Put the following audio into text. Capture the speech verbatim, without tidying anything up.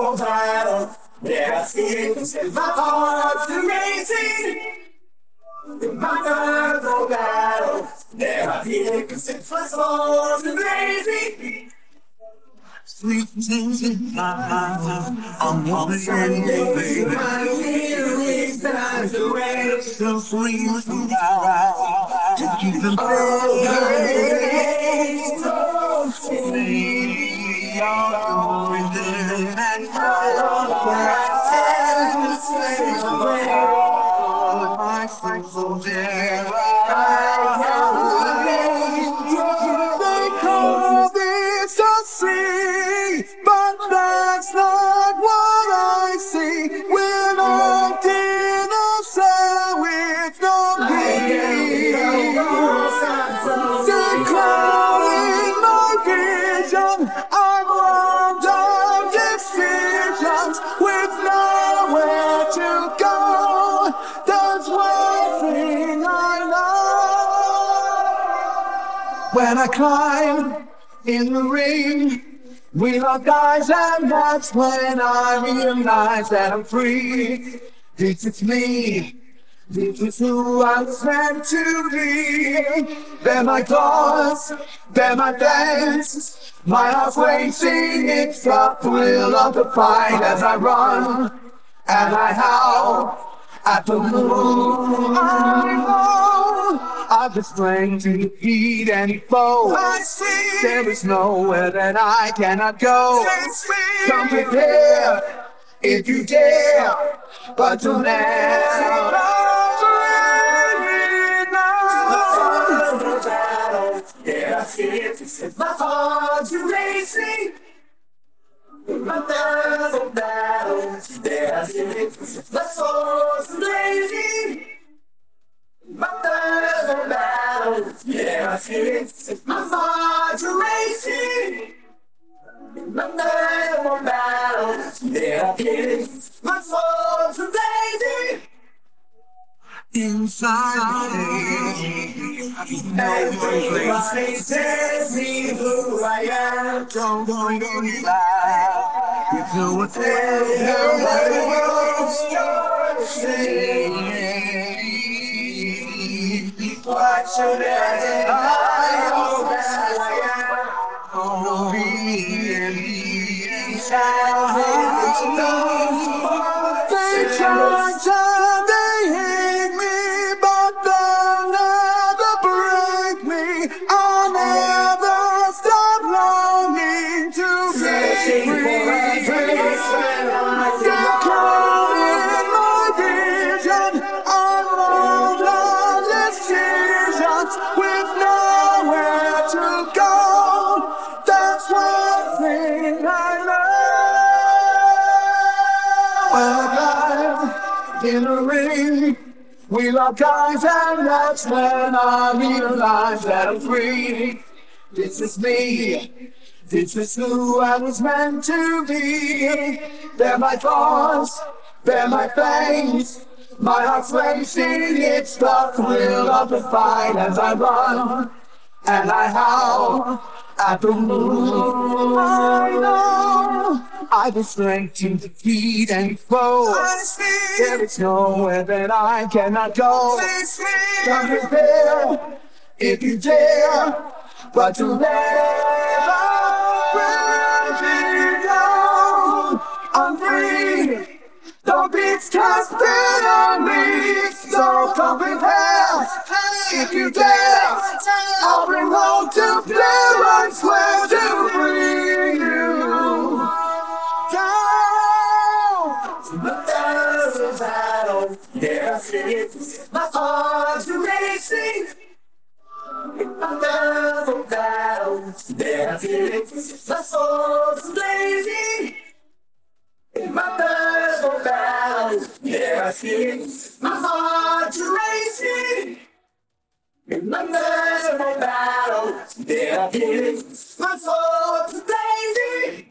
for battle. Yeah, I see it, set my heart to racing. My nerves for battle. Yeah, I feel it, set my soul to blazing. Sweet things in my mind, I'm wanting you, baby. It's time to wait. So free with me now, to keep them going. Me, you're going there, and my friends are there. They call this a sea, but that's not what I see. We're locked in a cell with no key. Declaring my vision, I'm round of decisions with nowhere to go. There's one thing I know. When I climb in the ring, we lock eyes, and that's when I realize that I'm free. This is me, this is who I was meant to be. They're my claws, they're my fangs, my heart's racing, it's the thrill of the fight as I run and I howl at the moon. I know I've the strength to defeat any foe. I see there is nowhere that I cannot go. Come prepared if you dare, but don't ever yeah, I see it, set my heart to racing. My nerves for battle. Yeah, I see it, set my soul to blazing. My nerves for battle. Yeah, I see it, set my heart to racing. My nerves for battle. Yeah, I see it, set my soul to blazing. Inside me, everybody tells me who I am. Don't go any lie. You know what Nobody knows your shame. Why should I know that I am? Oh, me and me Inside me, they try to, they hate me, but they'll never break me. I'll never stop longing to be free. They're calling my vision, I'm rolled on decisions with nowhere to go. That's one thing I know. When I climb in the ring, we lock eyes, and that's when I realize that I'm free. This is me, this is who I was meant to be. They're my thoughts, they're my fangs, my heart's racing, it's the thrill of the fight as I run and I howl at the moon. I know I've the strength to defeat any foe. There is nowhere that I cannot go. Come prepare if you dare, but you'll never let me down. I'm free. The beats can't spin on me, so come prepared if you dare. I'll bring home to bear, I swear to bring you down. my nerves for battle. Yeah, I see it, set my heart to racing. My nerves for battle. Yeah, I see it, set my soul to blazing. My nerves for battle. Yeah, I see it, my heart to racing. My nerves for battle. Yeah, I see it, my soul to blazing.